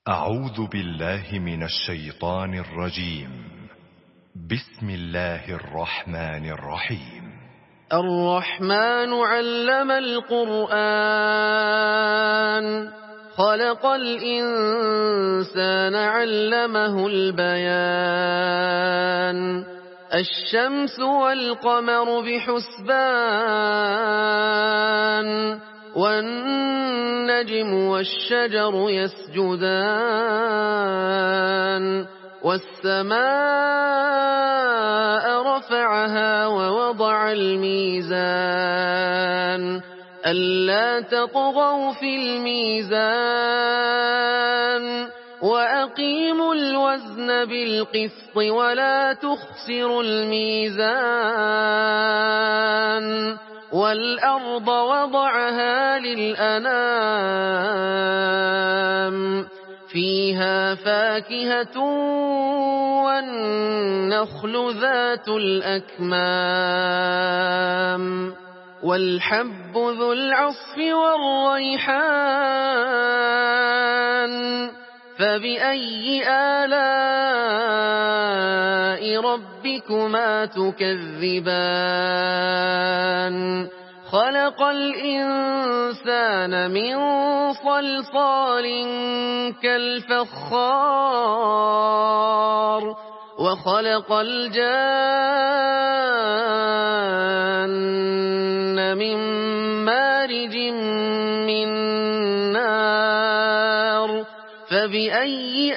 أعوذ بالله من الشيطان الرجيم. بسم الله الرحمن الرحيم. الرحمن علم القرآن خلق الإنسان علمه البيان الشمس والقمر بحسبان والنجم والشجر يسجدان والسماء رفعها ووضع الميزان ألا تطغوا في الميزان وأقيموا الوزن بالقسط ولا تخسروا الميزان والأرض وضعها للأنام فيها فاكهة والنخل ذات الأكمام والحب ذو العصف والريحان فبأي آلاء ربكما تكذبان خلق الإنسان من صلصال كالفخار وخلق الجان من مارج من نار فبأي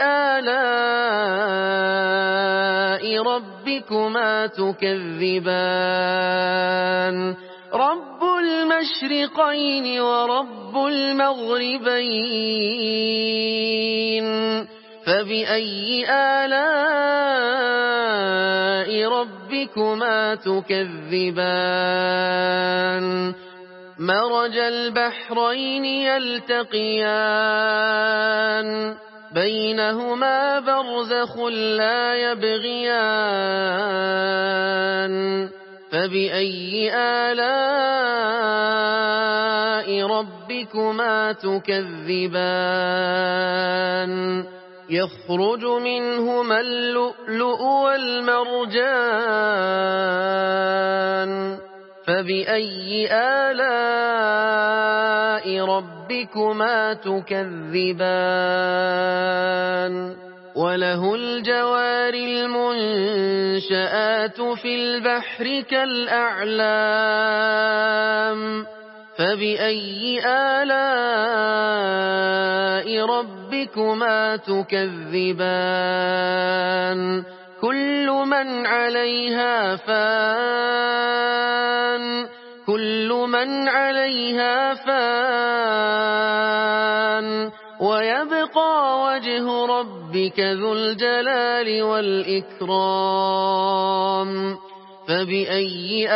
آلاء ربكما تكذبان رب المشرقين ورب المغربين فبأي آلاء ربكما تكذبان مرج البحرين يلتقيان بينهما برزخ لا يبغيان فبأي آلاء ربكما تكذبان يخرج منهما اللؤلؤ والمرجان فبأي آلاء ربكما تكذبان وله الجوار المنشآت في البحر كالأعلام فبأي آلاء ربكما تكذبان كل من عليها فان ويبقى وجه ربك ذو الجلال والإكرام فبأي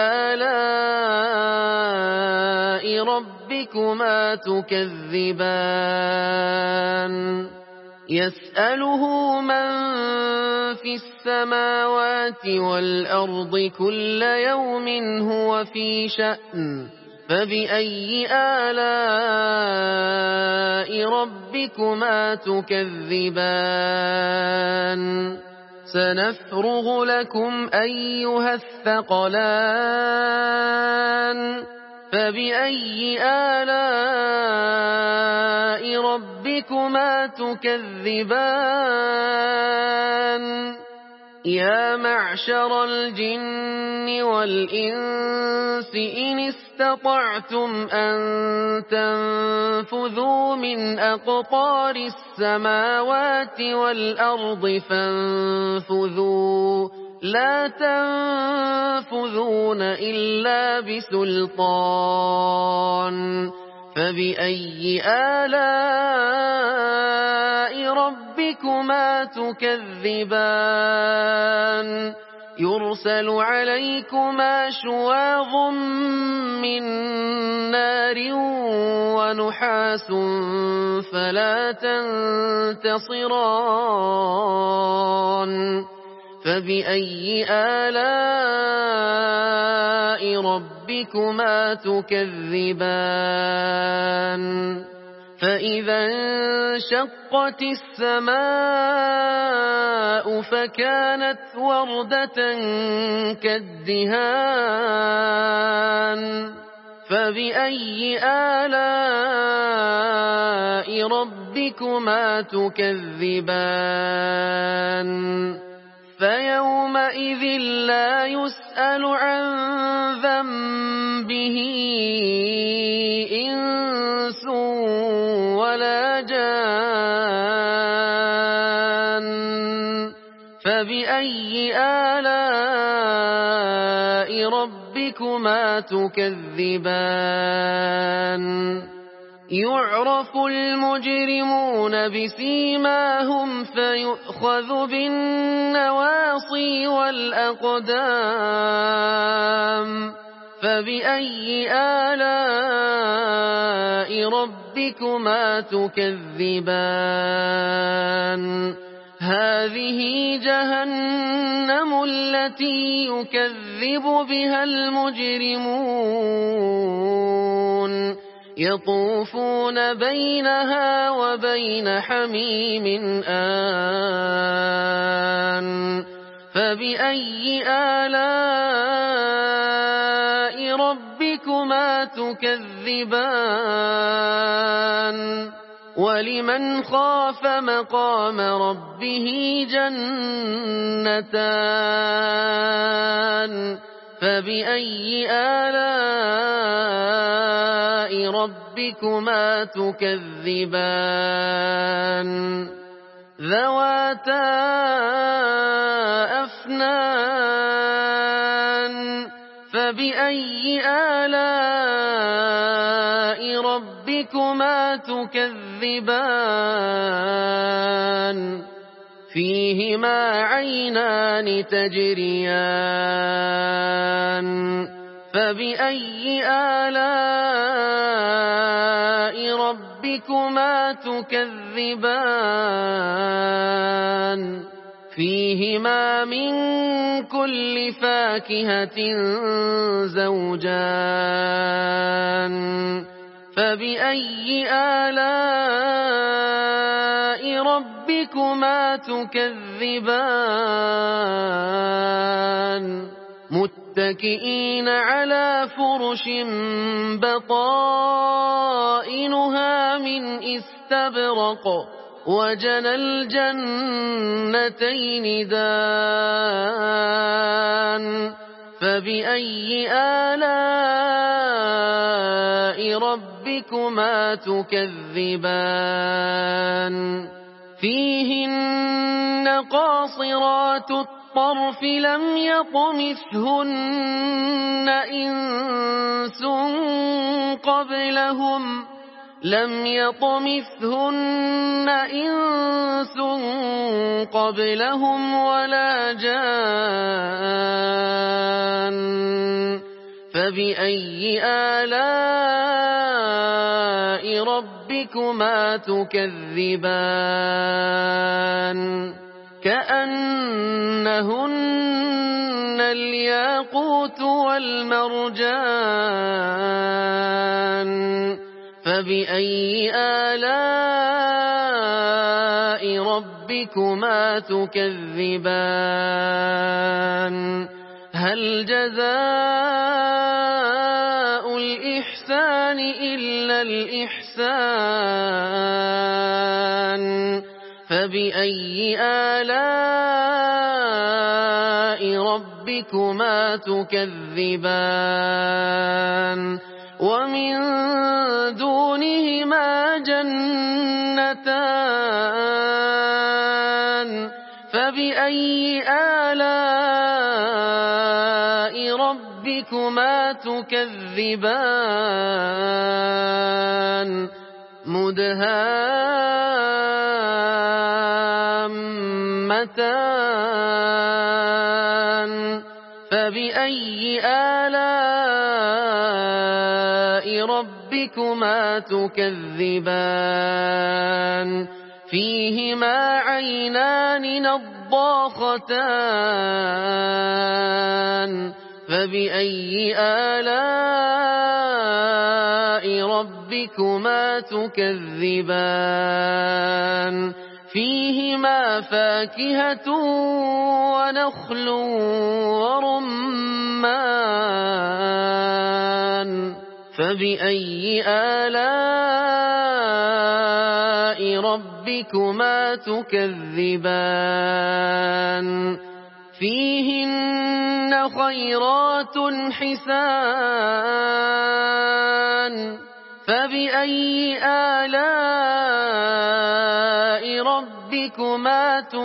آلاء ربكما تكذبان يسأله من في السماوات والأرض كل يوم هو في شأن فبأي آلاء ربكما تكذبان سنفرغ لكم أيها الثقلان فبأي آلاء ربكما تكذبان يا معشر الجن والإنس إن استطعتم أن تنفذوا من أقطار السماوات والأرض فانفذوا لا تنفذون إلا بسلطان فبأي آلاء ربكما تكذبان يرسل عليكما شواظ من نار ونحاس فلا تنتصران فبأي آلاء ربكما تكذبان فإذا انشقت السماء فكانت وردة كالدهان فبأي آلاء ربكما تكذبان فيومئذ لا يسأل عن ذنبه إنس ولا جان فبأي آلاء ربكما تكذبان يعرف المجرمون بسيماهم فيؤخذ بالنواصي والأقدام فبأي آلاء ربكما تكذبان هذه جهنم التي يكذب بها المجرمون يطوفون بينها وبين حميم آن فبأي آلاء ربكما تكذبان ولمن خاف مقام ربه جنتان فبأي آلاء ربكما تكذبان ذواتا أفنان فبأي آلاء ربكما تكذبان فيهما عينان تجريان فبأي آلاء ربكما تكذبان فيهما من كل فاكهة زوجان فبأي آلاء ربكما تكذبان متكئين على فرش بطائنها من استبرق وجنى الجنتين دان فبأي آلاء ربكما تكذبان فيهن قاصرات الطرف لم يطمثهن إنس قبلهم ولا جان فبأي آلاء ربكما تكذبان كأنهن الياقوت والمرجان فبأي آلاء ربكما تكذبان هل جزاء الإحسان إلا الإحسان فبأي آلاء ربكما تكذبان ومن دونهما جنتان فبأي آلاء ربكما تكذبان مدهامتان فبأي آلاء ربكما تكذبان فيهما عينان نضاختان فبأي آلاء ربكما تكذبان فيهما فاكهة ونخل ورمان فبأي آلاء ربكما تكذبان فيهن خيرات حسان فبأي آلاء ربكما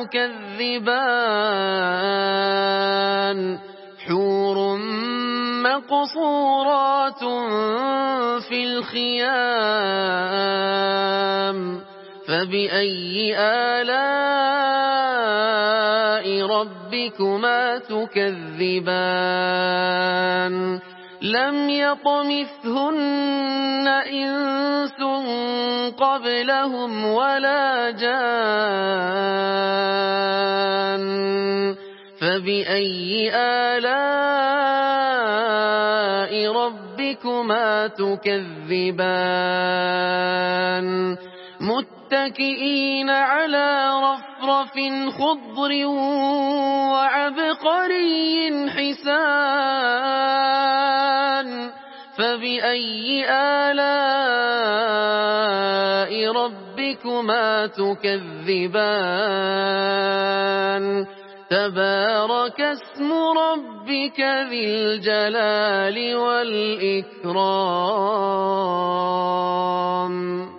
تكذبان حور مقصورات في الخيام فبأي آلاء ربكما تكذبان لم يطمثهن إنس قبلهم ولا جان فبأي آلاء ربكما تكذبان متكئين على رفرف خضر وعبقري حسان فبأي آلاء ربكما تكذبان تبارك اسم ربك ذي الجلال والإكرام